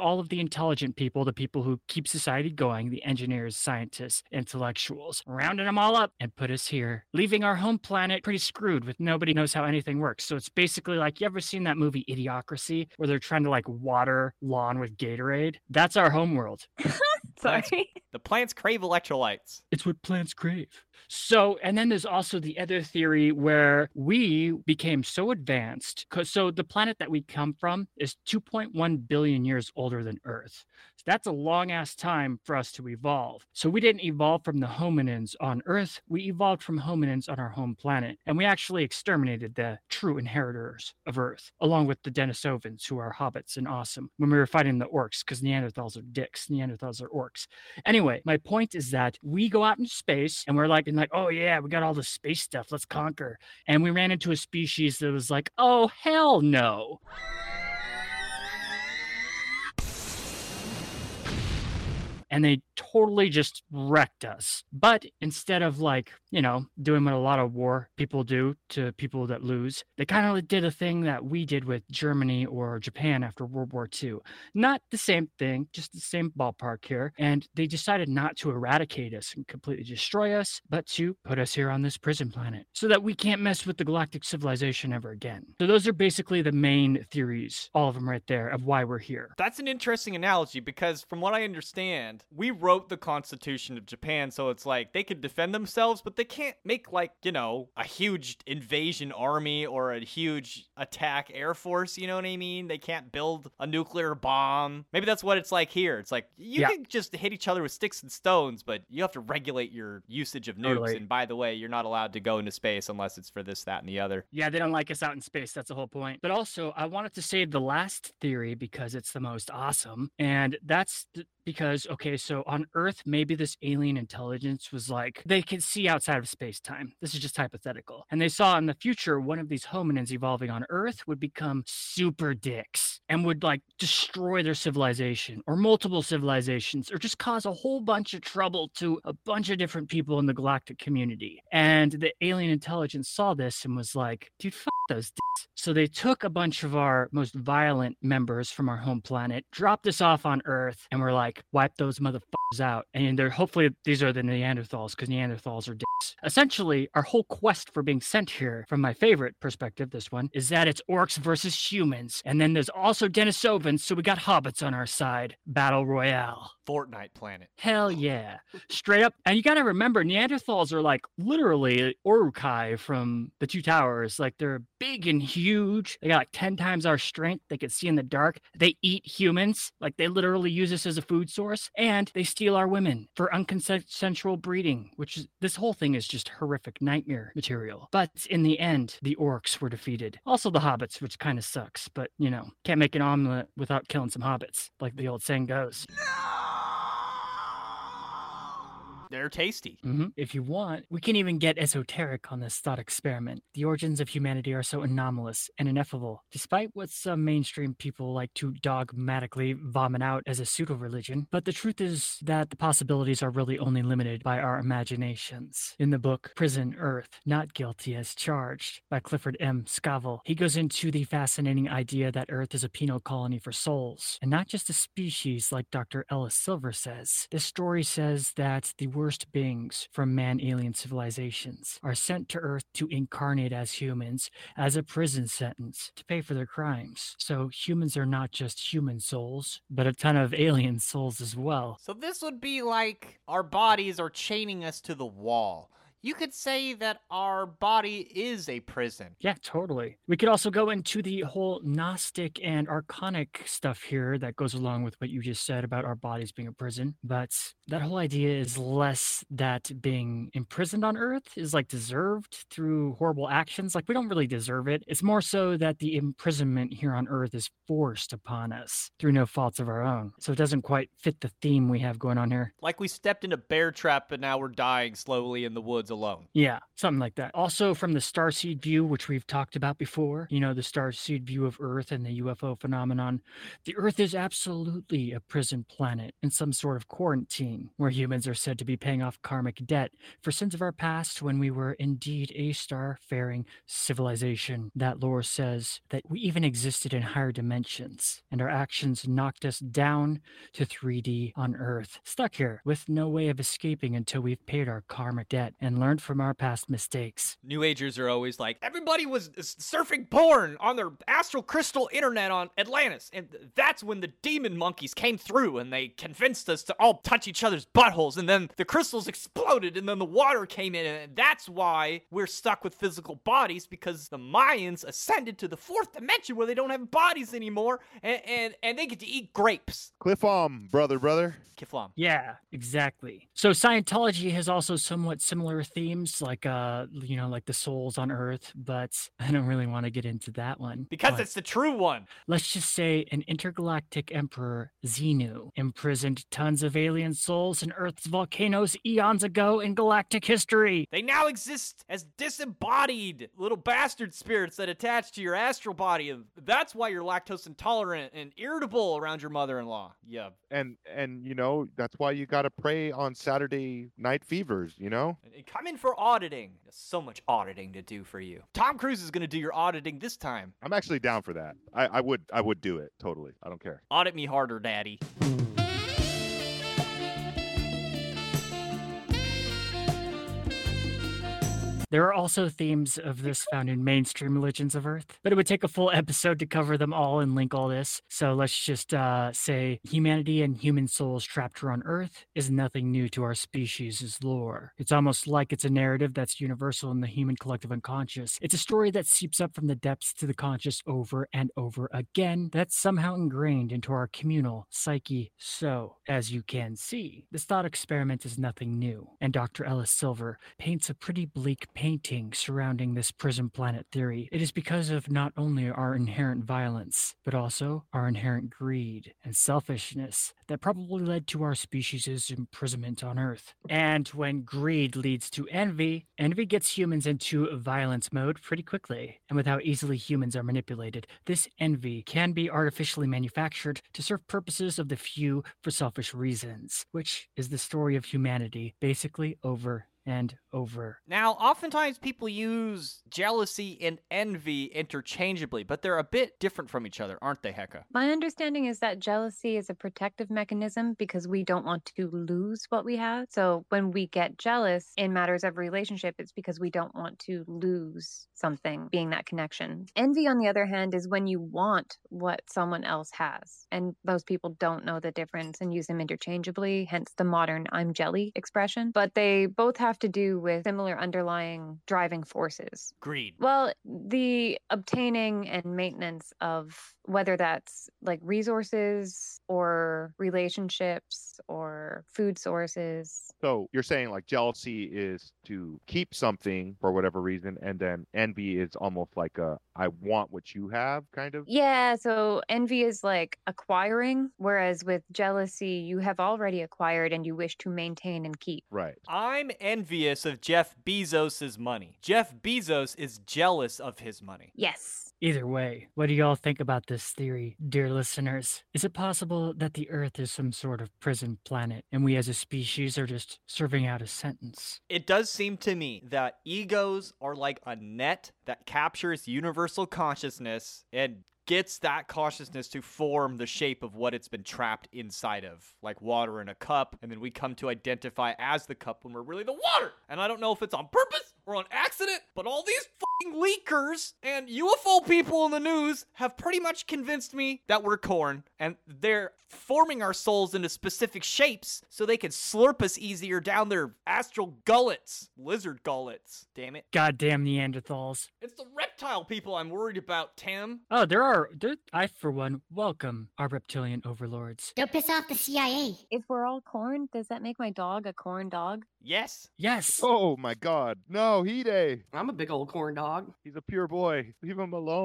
S6: all of the intelligent people, the people who keep society going, the engineers, scientists, intellectuals, rounded them all up and put us here, leaving our home planet pretty screwed with nobody knows how anything works. So it's basically like, you ever seen that movie Idiocracy where they're trying to like water lawn with Gatorade? That's our home world.
S5: Sorry.
S2: The plants crave electrolytes.
S6: It's what plants crave. So, and then there's also the other theory where we became so advanced. 'Cause, so the planet that we come from is two point one billion years older than Earth. So that's a long ass time for us to evolve. So we didn't evolve from the hominins on Earth. We evolved from hominins on our home planet. And we actually exterminated the true inheritors of Earth, along with the Denisovans, who are hobbits and awesome, when we were fighting the orcs, because Neanderthals are dicks. Neanderthals are orcs. Anyway, my point is that we go out into space and we're like, and like, oh yeah, we got all the space stuff, let's conquer. And we ran into a species that was like, oh hell no. And they totally just wrecked us. But instead of like, you know, doing what a lot of war people do to people that lose, they kind of did a thing that we did with Germany or Japan after World War Two. Not the same thing, just the same ballpark here. And they decided not to eradicate us and completely destroy us, but to put us here on this prison planet so that we can't mess with the galactic civilization ever again. So those are basically the main theories, all of them right there, of why we're here.
S2: That's an interesting analogy because from what I understand, we wrote the Constitution of Japan, so it's like they could defend themselves, but they can't make like, you know, a huge invasion army or a huge attack air force, you know what I mean? They can't build a nuclear bomb. Maybe that's what it's like here. It's like you
S6: Yeah.
S2: can just hit each other with sticks and stones, but you have to regulate your usage of nukes.
S6: Totally.
S2: And by the way, you're not allowed to go into space unless it's for this, that, and the other.
S6: Yeah, they don't like us out in space. That's the whole point. But also, I wanted to save the last theory because it's the most awesome. And that's th- because, okay, so on Earth, maybe this alien intelligence was like, they could see outside of space time. This is just hypothetical. And they saw in the future, one of these hominins evolving on Earth would become super dicks and would like destroy their civilization or multiple civilizations or just cause a whole bunch of trouble to a bunch of different people in the galactic community. And the alien intelligence saw this and was like, dude, fuck those dicks. So they took a bunch of our most violent members from our home planet, dropped us off on Earth, and were like, wipe those motherfuckers out. And they're hopefully these are the Neanderthals because Neanderthals are dicks. Essentially, our whole quest for being sent here, from my favorite perspective, this one, is that it's orcs versus humans. And then there's also Denisovans, so we got hobbits on our side. Battle Royale.
S2: Fortnite planet.
S6: Hell yeah. Straight up. And you got to remember, Neanderthals are like literally Uruk-hai from the Two Towers. Like they're big and huge. They got like ten times our strength. They can see in the dark. They eat humans. Like they literally use us as a food source. And they steal our women for unconsensual breeding, which is, this whole thing is just horrific nightmare material. But in the end, the orcs were defeated. Also the hobbits, which kind of sucks. But, you know, can't make an omelet without killing some hobbits, like the old saying goes.
S2: They're tasty.
S6: Mm-hmm. If you want, we can even get esoteric on this thought experiment. The origins of humanity are so anomalous and ineffable, despite what some mainstream people like to dogmatically vomit out as a pseudo-religion. But the truth is that the possibilities are really only limited by our imaginations. In the book Prison Earth, Not Guilty as Charged by Clifford M. Scavell, he goes into the fascinating idea that Earth is a penal colony for souls, and not just a species like Doctor Ellis Silver says. This story says that the worst beings from man-alien civilizations are sent to Earth to incarnate as humans as a prison sentence to pay for their crimes. So humans are not just human souls, but a ton of alien souls as well.
S2: So this would be like our bodies are chaining us to the wall. You could say that our body is a prison.
S6: Yeah, totally. We could also go into the whole Gnostic and Archonic stuff here that goes along with what you just said about our bodies being a prison. But that whole idea is less that being imprisoned on Earth is like deserved through horrible actions. Like we don't really deserve it. It's more so that the imprisonment here on Earth is forced upon us through no faults of our own. So it doesn't quite fit the theme we have going on here.
S2: Like we stepped in a bear trap, but now we're dying slowly in the woods alone.
S6: Yeah, something like that. Also, from the starseed view, which we've talked about before, you know, the starseed view of Earth and the U F O phenomenon, the Earth is absolutely a prison planet in some sort of quarantine, where humans are said to be paying off karmic debt for sins of our past when we were indeed a star-faring civilization. That lore says that we even existed in higher dimensions, and our actions knocked us down to three D on Earth, stuck here with no way of escaping until we've paid our karmic debt and learned from our past mistakes.
S2: New Agers are always like, everybody was surfing porn on their astral crystal internet on Atlantis, and that's when the demon monkeys came through and they convinced us to all touch each other's buttholes, and then the crystals exploded and then the water came in, and that's why we're stuck with physical bodies, because the Mayans ascended to the fourth dimension where they don't have bodies anymore, and and, and they get to eat grapes.
S4: Cliff on, brother, brother.
S2: Kiflam.
S6: Yeah, exactly. So Scientology has also somewhat similar themes, like uh, you know, like the souls on Earth, but I don't really want to get into that one.
S2: Because
S6: But
S2: it's the true one.
S6: let's just say an intergalactic emperor, Xenu, imprisoned tons of alien souls in Earth's volcanoes eons ago in galactic history.
S2: They now exist as disembodied little bastard spirits that attach to your astral body, and that's why you're lactose intolerant and irritable around your mother-in-law. Yeah.
S4: And and you know that's why you gotta pray on Saturday night fevers. You know.
S2: And come in for auditing. There's so much auditing to do for you. Tom Cruise is going to do your auditing this time.
S4: I'm actually down for that. I, I would I would do it totally. I don't care.
S2: Audit me harder, daddy.
S6: There are also themes of this found in mainstream religions of Earth, but it would take a full episode to cover them all and link all this. So let's just uh, say humanity and human souls trapped here on Earth is nothing new to our species' lore. It's almost like it's a narrative that's universal in the human collective unconscious. It's a story that seeps up from the depths to the conscious over and over again, that's somehow ingrained into our communal psyche. So, as you can see, this thought experiment is nothing new, and Doctor Ellis Silver paints a pretty bleak painting surrounding this prison planet theory. It is because of not only our inherent violence, but also our inherent greed and selfishness that probably led to our species' imprisonment on Earth. And when greed leads to envy, envy gets humans into violence mode pretty quickly. And with how easily humans are manipulated, this envy can be artificially manufactured to serve purposes of the few for selfish reasons, which is the story of humanity basically over and over.
S2: Now, oftentimes people use jealousy and envy interchangeably, but they're a bit different from each other, aren't they, Heka?
S5: My understanding is that jealousy is a protective mechanism because we don't want to lose what we have. So when we get jealous in matters of relationship, it's because we don't want to lose something, being that connection. Envy, on the other hand, is when you want what someone else has. And most people don't know the difference and use them interchangeably, hence the modern I'm jelly expression. But they both have to do with similar underlying driving forces.
S2: Greed.
S5: Well, the obtaining and maintenance of whether that's like resources or relationships or food sources.
S4: So you're saying like jealousy is to keep something for whatever reason, and then envy is almost like a I want what you have kind of.
S5: Yeah, so envy is like acquiring, whereas with jealousy, you have already acquired and you wish to maintain and keep.
S4: Right.
S2: I'm envious of Jeff Bezos' money. Jeff Bezos is jealous of his money.
S5: Yes.
S6: Either way, what do y'all think about this theory, dear listeners? Is it possible that the Earth is some sort of prison planet and we as a species are just serving out a sentence?
S2: It does seem to me that egos are like a net that captures universal consciousness and gets that consciousness to form the shape of what it's been trapped inside of, like water in a cup, and then we come to identify as the cup when we're really the water. And I don't know if it's on purpose or on accident, but all these fucking leakers and U F O people in the news have pretty much convinced me that we're corn, and they're forming our souls into specific shapes so they can slurp us easier down their astral gullets, lizard gullets, damn it.
S6: Goddamn Neanderthals.
S2: It's the reptile people I'm worried about, Tim.
S6: Oh, there are, there, I for one, welcome our reptilian overlords.
S9: Don't piss off the C I A.
S5: If we're all corn, does that make my dog a corn dog?
S2: Yes.
S6: Yes.
S4: Oh my God. No, Hide.
S3: I'm a big old corn dog.
S4: He's a pure boy. Leave him alone.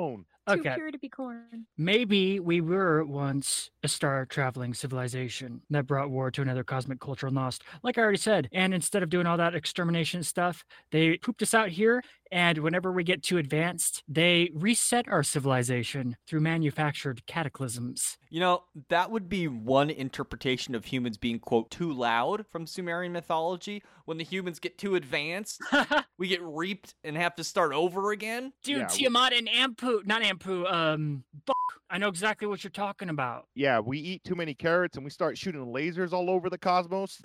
S5: Too
S6: Okay.
S5: pure to be corn.
S6: Maybe we were once a star-traveling civilization that brought war to another cosmic cultural nost, like I already said. And instead of doing all that extermination stuff, they pooped us out here, and whenever we get too advanced, they reset our civilization through manufactured cataclysms.
S1: You know, that would be one interpretation of humans being, quote, too loud from Sumerian mythology. When the humans get too advanced, we get reaped and have to start over again.
S6: Dude,
S4: Yeah,
S6: Tiamat and Ampu, not Ampu, um, fuck, I know exactly what you're talking about.
S4: Yeah, we eat too many carrots and we start shooting lasers all over the cosmos.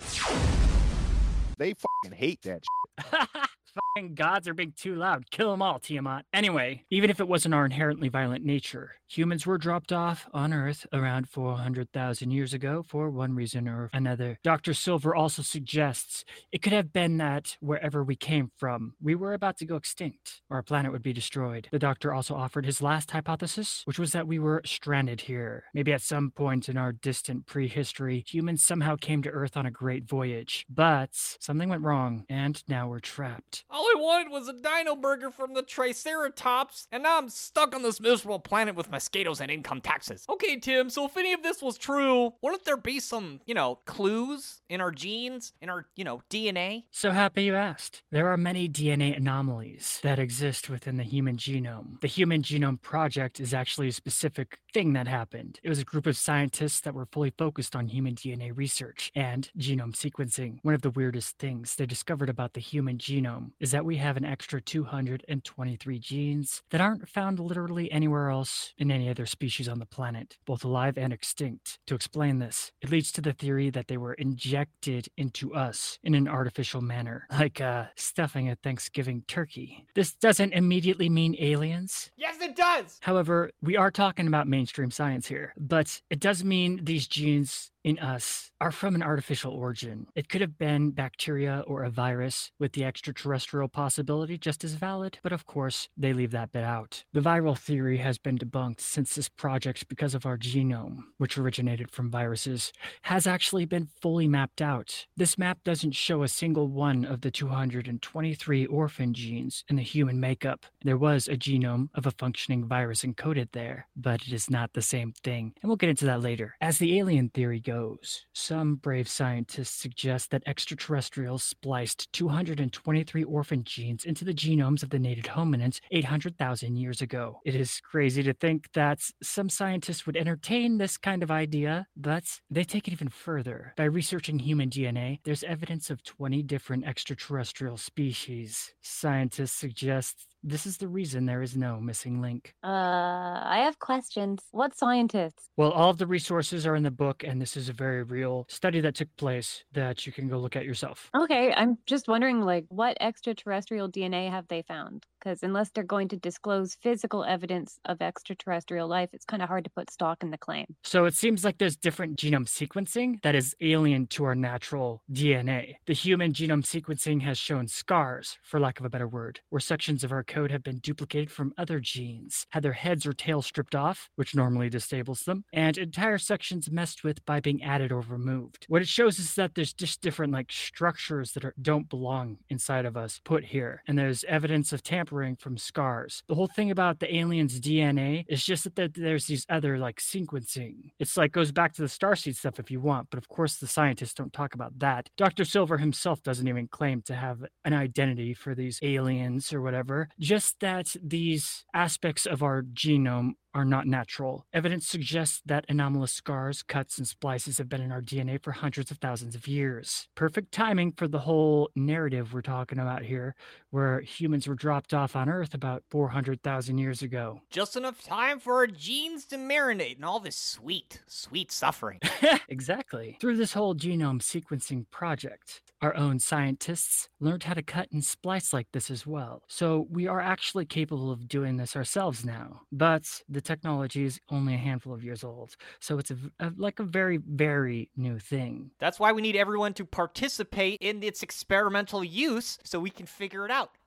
S4: They fucking hate that shit.
S6: Fucking gods are being too loud. Kill them all, Tiamat. Anyway, even if it wasn't our inherently violent nature, humans were dropped off on Earth around four hundred thousand years ago for one reason or another. Doctor Silver also suggests it could have been that wherever we came from, we were about to go extinct, or our planet would be destroyed. The doctor also offered his last hypothesis, which was that we were stranded here. Maybe at some point in our distant prehistory, humans somehow came to Earth on a great voyage, but something went wrong, and now we're trapped.
S2: All I wanted was a dino burger from the Triceratops, and now I'm stuck on this miserable planet with mosquitoes and income taxes. Okay, Tim, so if any of this was true, wouldn't there be some, you know, clues in our genes, in our, you know, D N A?
S6: So happy you asked. There are many D N A anomalies that exist within the human genome. The Human Genome Project is actually a specific thing that happened. It was a group of scientists that were fully focused on human D N A research and genome sequencing. One of the weirdest things they discovered about the human genome is that we have an extra two hundred twenty-three genes that aren't found literally anywhere else in any other species on the planet, both alive and extinct. To explain this, it leads to the theory that they were injected into us in an artificial manner, like uh, stuffing a Thanksgiving turkey. This doesn't immediately mean aliens.
S2: Yes, it does!
S6: However, we are talking about mainstream science here, but it does mean these genes in us are from an artificial origin. It could have been bacteria or a virus, with the extraterrestrial possibility just as valid, but of course, they leave that bit out. The viral theory has been debunked since this project because of our genome, which originated from viruses, has actually been fully mapped out. This map doesn't show a single one of the two hundred twenty-three orphan genes in the human makeup. There was a genome of a functioning virus encoded there, but it is not the same thing, and we'll get into that later. As the alien theory goes, Goes. Some brave scientists suggest that extraterrestrials spliced two hundred twenty-three orphan genes into the genomes of the native hominins eight hundred thousand years ago. It is crazy to think that some scientists would entertain this kind of idea, but they take it even further. By researching human D N A, there's evidence of twenty different extraterrestrial species. Scientists suggest this is the reason there is no missing link.
S5: Uh, I have questions. What scientists?
S6: Well, all of the resources are in the book, and this is a very real study that took place that you can go look at yourself.
S5: Okay, I'm just wondering, like, what extraterrestrial D N A have they found? Because unless they're going to disclose physical evidence of extraterrestrial life, it's kind of hard to put stock in the claim.
S6: So it seems like there's different genome sequencing that is alien to our natural D N A. The human genome sequencing has shown scars, for lack of a better word, where sections of our code have been duplicated from other genes, had their heads or tails stripped off, which normally disables them, and entire sections messed with by being added or removed. What it shows is that there's just different like structures that are, don't belong inside of us put here, and there's evidence of tampering from scars. The whole thing about the aliens' D N A is just that there- there's these other like sequencing. It's like goes back to the starseed stuff if you want, but of course the scientists don't talk about that. Doctor Silver himself doesn't even claim to have an identity for these aliens or whatever, just that these aspects of our genome are not natural. Evidence suggests that anomalous scars, cuts, and splices have been in our D N A for hundreds of thousands of years. Perfect timing for the whole narrative we're talking about here, where humans were dropped off on Earth about four hundred thousand years ago.
S2: Just enough time for our genes to marinate in all this sweet, sweet suffering.
S6: Exactly. Through this whole genome sequencing project, our own scientists learned how to cut and splice like this as well. So we are actually capable of doing this ourselves now. But the technology is only a handful of years old, so it's a, a, like a very, very new thing.
S1: That's why we need everyone to participate in its experimental use so we can figure it out.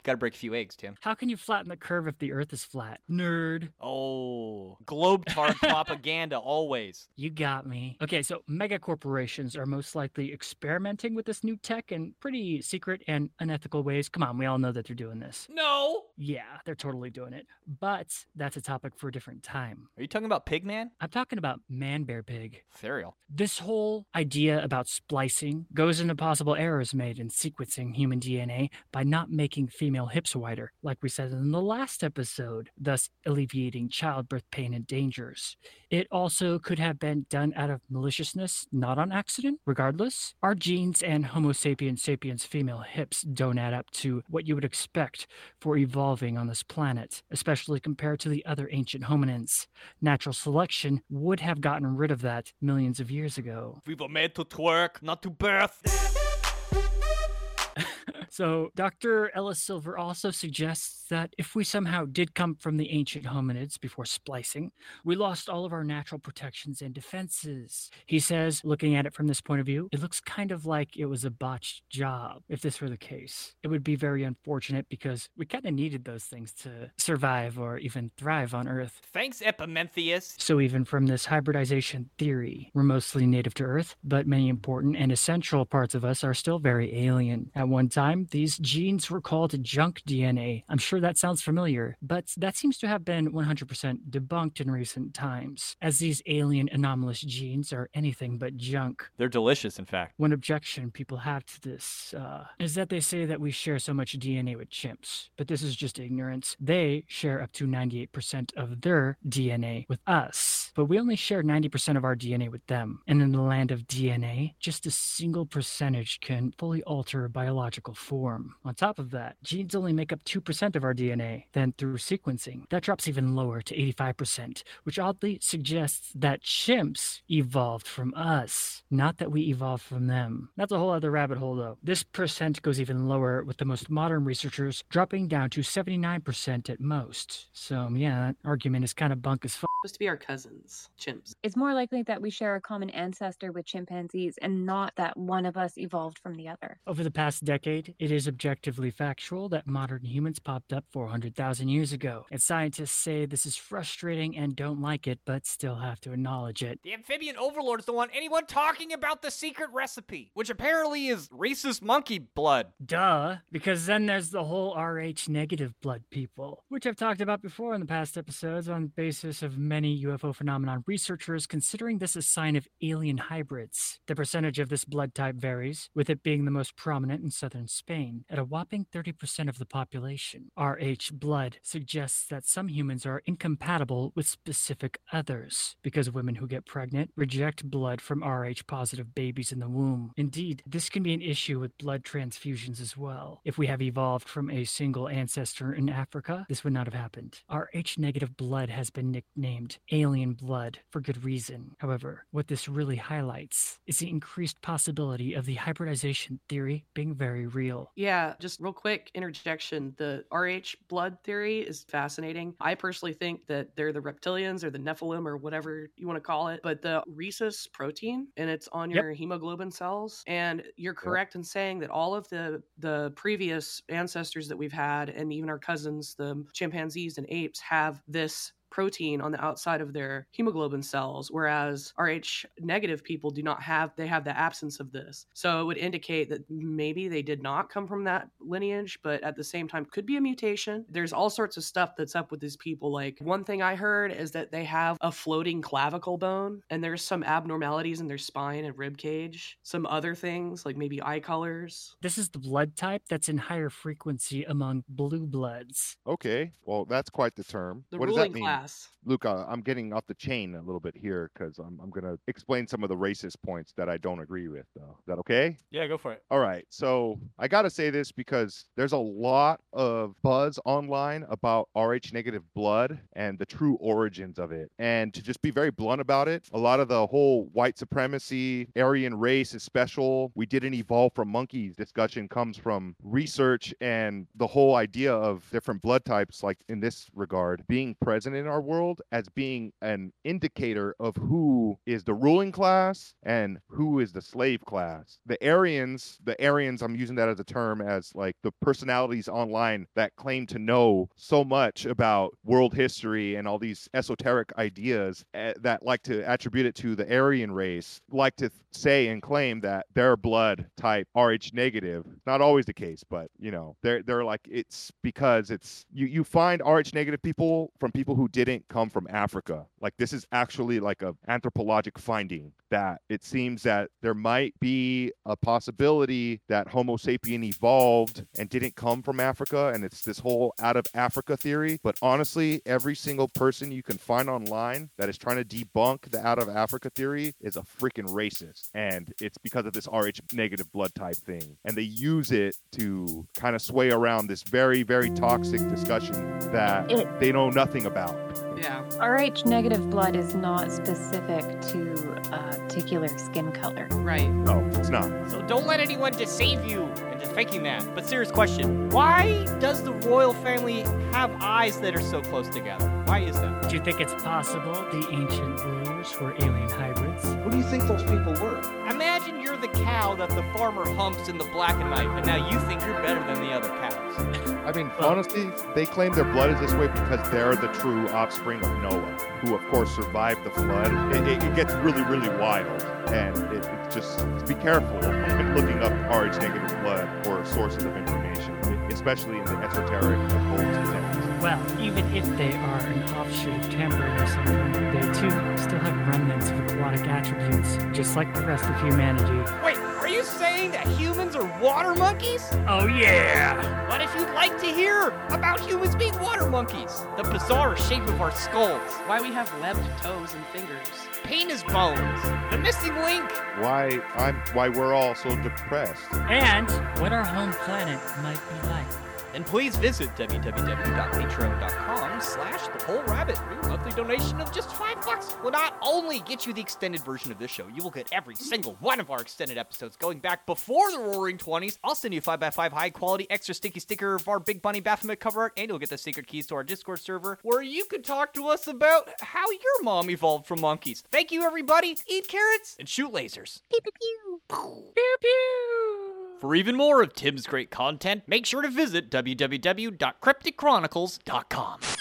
S1: Gotta break a few eggs, Tim.
S6: How can you flatten the curve if the Earth is flat? Nerd.
S1: Oh, globetard propaganda always.
S6: You got me. Okay, so mega corporations are most likely experimenting with this new tech in pretty secret and unethical ways. Come on, we all know that they're doing this.
S1: No!
S6: Yeah, they're totally doing it. But that's a topic for a different time.
S1: Are you talking about Pigman?
S6: I'm talking about Man Bear Pig.
S1: Cereal.
S6: This whole idea about splicing goes into possible errors made in sequencing human D N A by not making female hips wider, like we said in the last episode, thus alleviating childbirth pain and dangers. It also could have been done out of maliciousness, not on accident. Regardless, our genes and Homo sapiens sapiens female hips don't add up to what you would expect for evolving on this planet, especially compared to the other ancient hominins. Natural selection would have gotten rid of that millions of years ago.
S1: We were made to twerk, not to birth.
S6: So, Doctor Ellis Silver also suggests that if we somehow did come from the ancient hominids before splicing, we lost all of our natural protections and defenses. He says, looking at it from this point of view, it looks kind of like it was a botched job. If this were the case, it would be very unfortunate because we kind of needed those things to survive or even thrive on Earth.
S1: Thanks, Epimetheus.
S6: So even from this hybridization theory, we're mostly native to Earth, but many important and essential parts of us are still very alien. At one time, these genes were called junk D N A. I'm sure that sounds familiar, but that seems to have been one hundred percent debunked in recent times, as these alien anomalous genes are anything but junk.
S1: They're delicious, in fact.
S6: One objection people have to this uh, is that they say that we share so much D N A with chimps, but this is just ignorance. They share up to ninety-eight percent of their D N A with us, but we only share ninety percent of our D N A with them. And in the land of D N A, just a single percentage can fully alter a biological form. On top of that, genes only make up two percent of our D N A. Then through sequencing, that drops even lower to eighty-five percent, which oddly suggests that chimps evolved from us, not that we evolved from them. That's a whole other rabbit hole though. This percent goes even lower with the most modern researchers dropping down to seventy-nine percent at most. So yeah, that argument is kind of bunk as fuck.
S3: Supposed to be our cousins, chimps.
S5: It's more likely that we share a common ancestor with chimpanzees and not that one of us evolved from the other.
S6: Over the past decade, it is objectively factual that modern humans popped up four hundred thousand years ago. And scientists say this is frustrating and don't like it, but still have to acknowledge it.
S2: The amphibian overlords don't want anyone talking about the secret recipe, which apparently is rhesus monkey blood.
S6: Duh, because then there's the whole R H negative blood people, which I've talked about before in the past episodes on the basis of many U F O phenomenon researchers considering this a sign of alien hybrids. The percentage of this blood type varies, with it being the most prominent in southern Spain, at a whopping thirty percent of the population. R H blood suggests that some humans are incompatible with specific others, because women who get pregnant reject blood from R H positive babies in the womb. Indeed, this can be an issue with blood transfusions as well. If we have evolved from a single ancestor in Africa, this would not have happened. R H negative blood has been nicknamed alien blood for good reason. However, what this really highlights is the increased possibility of the hybridization theory being very real.
S3: Yeah, just real quick interjection. The R H blood theory is fascinating. I personally think that they're the reptilians or the Nephilim or whatever you want to call it, but the rhesus protein, and it's on your yep. hemoglobin cells. And you're correct yep. in saying that all of the, the previous ancestors that we've had, and even our cousins, the chimpanzees and apes, have this protein on the outside of their hemoglobin cells, whereas R H negative people do not have, they have the absence of this. So it would indicate that maybe they did not come from that lineage, but at the same time could be a mutation. There's all sorts of stuff that's up with these people. Like one thing I heard is that they have a floating clavicle bone, and there's some abnormalities in their spine and rib cage. Some other things like maybe eye colors.
S6: This is the blood type that's in higher frequency among blue bloods.
S4: Okay, well that's quite the term.
S3: The
S4: what does
S3: ruling
S4: that mean?
S3: class.
S4: Luca, I'm getting off the chain a little bit here because I'm, I'm going to explain some of the racist points that I don't agree with, though. Is that okay?
S2: Yeah, go for it.
S4: All right. So I got to say this because there's a lot of buzz online about R H negative blood and the true origins of it. And to just be very blunt about it, a lot of the whole white supremacy, Aryan race is special, we didn't evolve from monkeys discussion comes from research and the whole idea of different blood types, like in this regard, being present in in our world as being an indicator of who is the ruling class and who is the slave class. The Aryans, the Aryans, I'm using that as a term as like the personalities online that claim to know so much about world history and all these esoteric ideas uh, that like to attribute it to the Aryan race, like to th- say and claim that their blood type R H negative. Not always the case, but you know, they're they're like it's because it's you you find R H negative people from people who didn't come from Africa. Like this is actually like a anthropologic finding that it seems that there might be a possibility that Homo sapien evolved and didn't come from Africa, and it's this whole out of Africa theory. But honestly, every single person you can find online that is trying to debunk the out of Africa theory is a freaking racist, and it's because of this R H negative blood type thing, and they use it to kind of sway around this very, very toxic discussion that
S5: It-
S4: they know nothing about.
S3: Yeah.
S5: R H negative blood is not specific to a particular skin color.
S3: Right.
S4: No, it's not.
S2: So don't let anyone deceive you into thinking that. But serious question, why does the royal family have eyes that are so close together? Why is that?
S6: Do you think it's possible the ancient rulers were alien hybrids?
S9: Who do you think those people were?
S2: Imagine you're the cow that the farmer humps in the black and white, but now you think you're better than the other cows.
S4: I mean, honestly, they claim their blood is this way because they're the true offspring of Noah, who, of course, survived the flood. It, it, it gets really, really wild, and it, it's just be careful when looking up R H negative blood for sources of information, especially in the esoteric occult sense.
S6: Well, even if they are an offshoot of tampering or something, they too still have remnants of aquatic attributes, just like the rest of humanity.
S2: Wait, are you saying that humans are water monkeys?
S6: Oh yeah!
S2: What if you'd like to hear about humans being water monkeys? The bizarre shape of our skulls,
S3: Why we have webbed toes and fingers.
S2: penis bones, the missing link.
S4: Why I'm why we're all so depressed.
S6: And what our home planet might be like.
S2: Then please visit www.patreon.com slash the whole rabbit. Your monthly donation of just five bucks will not only get you the extended version of this show, you will get every single one of our extended episodes going back before the Roaring Twenties. I'll send you a five by five high quality extra sticky sticker of our Big Bunny Baphomet cover art, and you'll get the secret keys to our Discord server where you can talk to us about how your mom evolved from monkeys. Thank you, everybody. Eat carrots and shoot lasers.
S5: Pew pew pew.
S2: Pew pew. For even more of Tim's great content, make sure to visit w w w dot cryptic chronicles dot com.